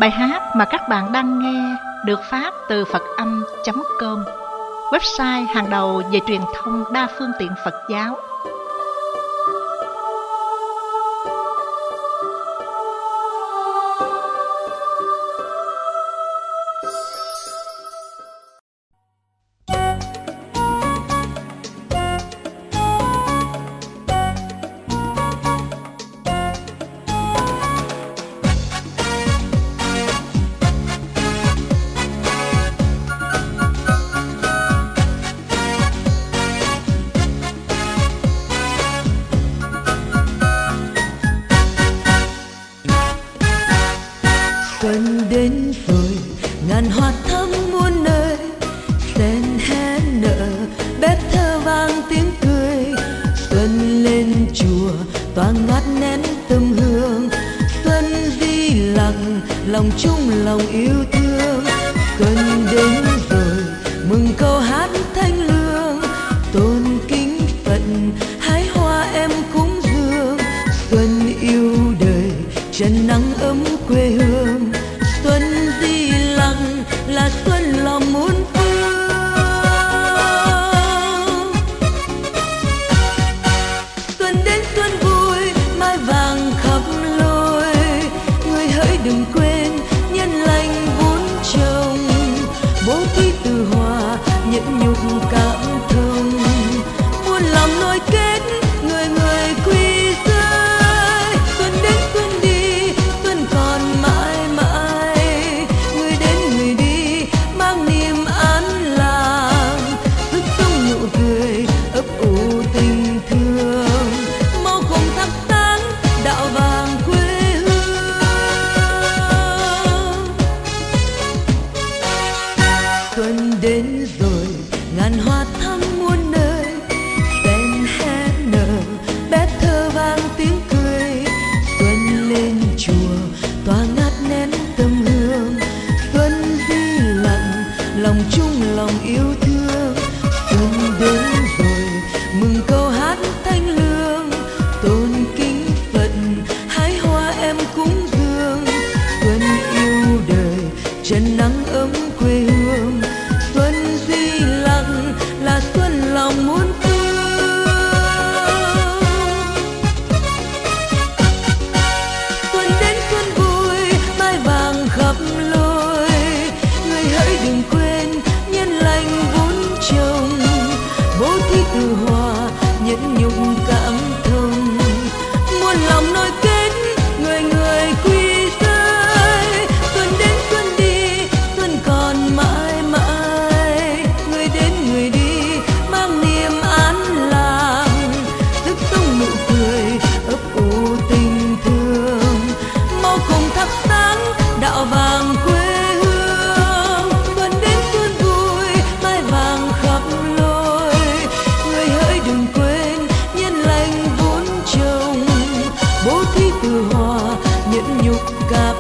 Bài hát mà các bạn đang nghe được phát từ Phật-âm.com, website hàng đầu về truyền thông đa phương tiện Phật giáo. Xuân đến rồi, ngàn hoa thắm muôn nơi, sen hé nở, bếp thơ vang tiếng cười. Xuân lên chùa, tỏa ngát nén tâm hương. Xuân di lặng, lòng chung lòng yêu thương. Xuân đến rồi, mừng câu hát thanh lương, tôn kính Phật, hái hoa em cúng dường. Xuân yêu đời, chân nắng ấm quê hương. Xuân di lặng là xuân lòng muôn phương. Xuân đến xuân vui, mai vàng khắp lối. Người hỡi đừng quên, nhân lành vun trồng. Bố thí từ hòa, nhẫn nhục cảm thông. Muôn lòng nối kết, người người quy rơi. Xuân đến xuân đi, xuân còn mãi mãi. Người đến người đi, mang niềm an lành. Thức sống nụ cười, ấp ủ tình thương. Mau cùng thắp sáng đạo vàng quê hương. Xuân đến rồi, ngàn hoa thắm muôn nơi, sen hé nở, bếp thơ vang tiếng cười. Xuân lên chùa, tỏa ngát nén tâm hương. Xuân di lặng, lòng chung lòng yêu thương. Xuân đến rồi, mừng câu hát thanh lương, tôn kính Phật, hái hoa em cúng dường. Xuân yêu đời, chân nắng ấm quê hương. Xuân di lặng là xuân lòng muôn phương. Xuân đến xuân vui, mai vàng khắp lối. Người hỡi đừng quên, nhân lành vun trồng. Bố thí từ hòa, nhẫn nhục cảm thông. Muôn lòng nối kết, người người quy rơi. Xuân đến xuân đi, xuân còn mãi mãi. Người đến người đi, mang niềm an lành. Thức sống nụ cười, ấp ủ tình thương. Mau cùng thắp sáng đạo vàng quê hương. Xuân đến xuân vui, mai vàng khắp lối. Người hỡi đừng quên, nhân lành vun trồng. Bố thí từ hòa, nhẫn nhục cả